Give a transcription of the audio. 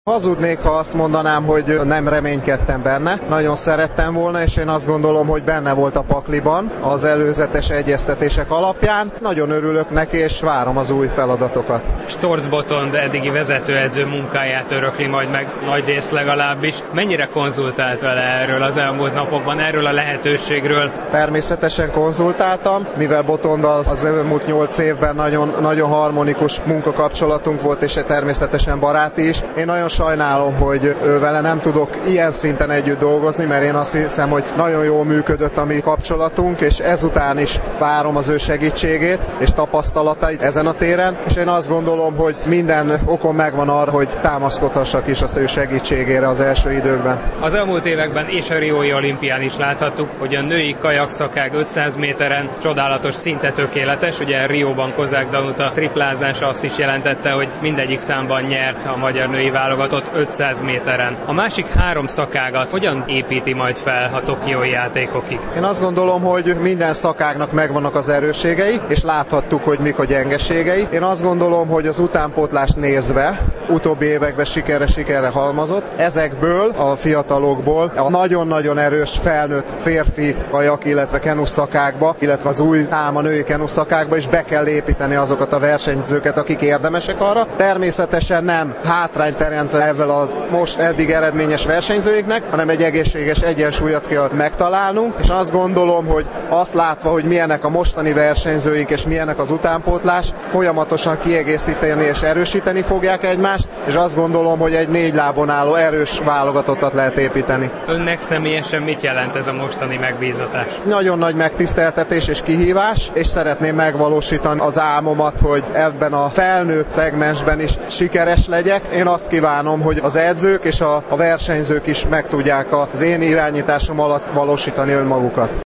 Hazudnék, ha azt mondanám, hogy nem reménykedtem benne. Nagyon szerettem volna, és én azt gondolom, hogy benne volt a pakliban az előzetes egyeztetések alapján. Nagyon örülök neki, és várom az új feladatokat. Storz Botond eddigi vezetőedző munkáját örökli majd meg, nagy részt legalábbis. Mennyire konzultált vele erről az elmúlt napokban, erről a lehetőségről? Természetesen konzultáltam, mivel Botonddal az elmúlt 8 évben nagyon harmonikus munkakapcsolatunk volt, és természetesen baráti is. Én nagyon sajnálom, hogy vele nem tudok ilyen szinten együtt dolgozni, mert én azt hiszem, hogy nagyon jól működött a mi kapcsolatunk, és ezután is várom az ő segítségét és tapasztalatait ezen a téren, és én azt gondolom, hogy minden okom megvan arra, hogy támaszkodhassak is az ő segítségére az első időkben. Az elmúlt években és a riói olimpián is láthattuk, hogy a női kajakszakág 500 méteren csodálatos, szinte tökéletes. Ugye Rióban Kozák Danuta triplázása azt is jelentette, hogy mindegyik számban nyert a magyar női válogatott 500 méteren. A másik 3 szakágat hogyan építi majd fel a tokiói játékokig? Én azt gondolom, hogy minden szakágnak megvannak az erősségei, és láthattuk, hogy mik a gyengeségei. Én azt gondolom, hogy az utánpótlást nézve utóbbi években sikerre halmozott. Ezekből a fiatalokból a nagyon-nagyon erős felnőtt férfi kajak, illetve kenusz szakákba, illetve az új álma női kenusz szakákba is be kell építeni azokat a versenyzőket, akik érdemesek arra. Természetesen nem hátrányt teremtve ezzel az most eddig eredményes versenyzőiknek, hanem egy egészséges egyensúlyot kell megtalálnunk, és azt gondolom, hogy azt látva, hogy milyenek a mostani versenyzőink és milyenek az utánpótlás, folyamatosan kiegészíteni és erősíteni fogják egymást, és azt gondolom, hogy egy 4 lábon álló erős válogatottat lehet építeni. Önnek személyesen mit jelent ez a mostani megbízatás? Nagyon nagy megtiszteltetés és kihívás, és szeretném megvalósítani az álmomat, hogy ebben a felnőtt szegmensben is sikeres legyek. Én azt kívánom, hogy az edzők és a versenyzők is meg tudják az én irányításom alatt valósítani önmagukat.